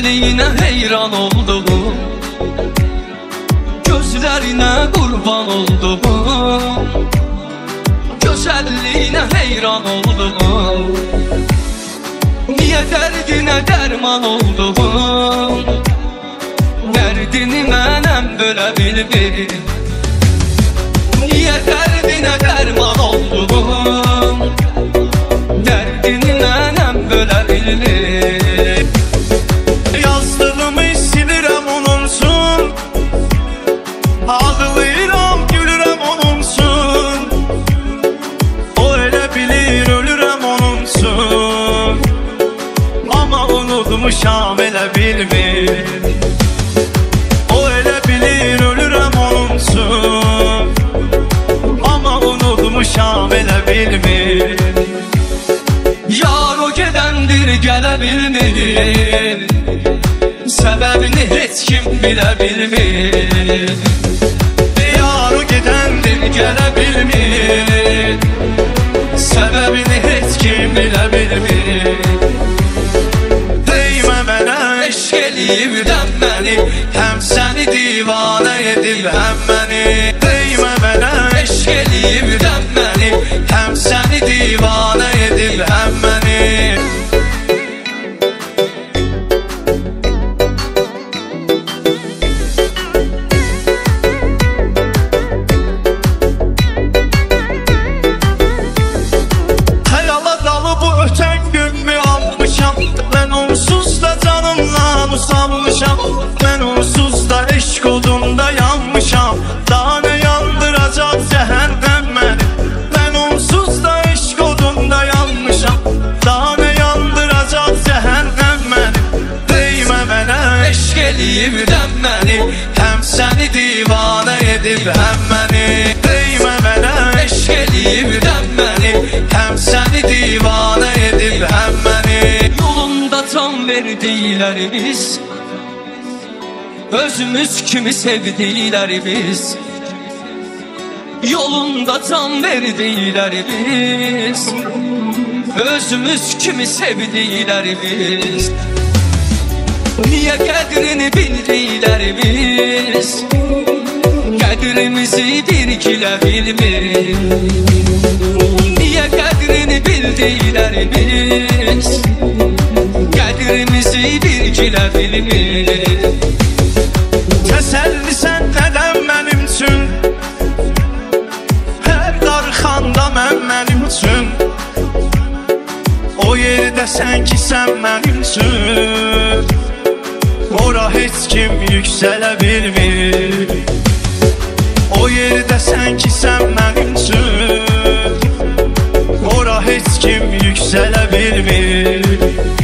Gözəlliyinə heyran oldum, gözlərinə qurban oldum. Gözəlliyinə heyran oldum, niyə dərdinə dərman oldum. Dərdini mənəm bölə bilmir, niyə dərdinə dərman oldum. Dərdini mənəm bölə bilmir. Yazdığımı silirəm onunsun, ağlayıram gülürəm onunsun. O elə bilir ölürəm onunsun, amma unutmuşam elə bilmir. O elə bilir ölürəm onunsun, amma unutmuşam elə bilmir. Yar o gedəndir gələ bilmir, səbəbini heç kim bilə bilmir. Yar o gedəndir Gələ bilmir, səbəbini heç kim bilə bilmir. Deymə mənə Eşq eləyibdən məni, həm səni divanə edib həm məni. Deymə mənə eşq eləyibdən məni, həm səni divanə edib həm məni. Xəyala dalıb bu ötən günmü almışam, mən onsuz da canımla usanmışam. Mən onsuz da eşq odunda yanmışam, daha nə yandıracaq cəhənnəm məni. Mən onsuz da eşq odunda yanmışam, daha nə yandıracaq cəhənnəm məni. Deymə mənə eşq eləyibdən məni, həm səni divanə edib həm məni. Deymə mənə eşq eləyibdən məni, həm səni divanə edib həm məni. yolunda can verdilər biz, özümüz kimi sevdilər biz. Yolunda can verdilər biz, özümüz kimi sevdilər biz. Niyə qədrini bildilər biz, qədrimizi birkilə bilmir. Niyə qədrini bildilər biz, qədrimizi birkilə bilmir. Təsəllisən nədən mənim üçün, hər darxanda mənim üçün. O yerdə sən ki sən mənim üçün, ora heç kim yüksələ bilmir. O yerdə sən ki sən mənim üçün, ora heç kim yüksələ bilmir.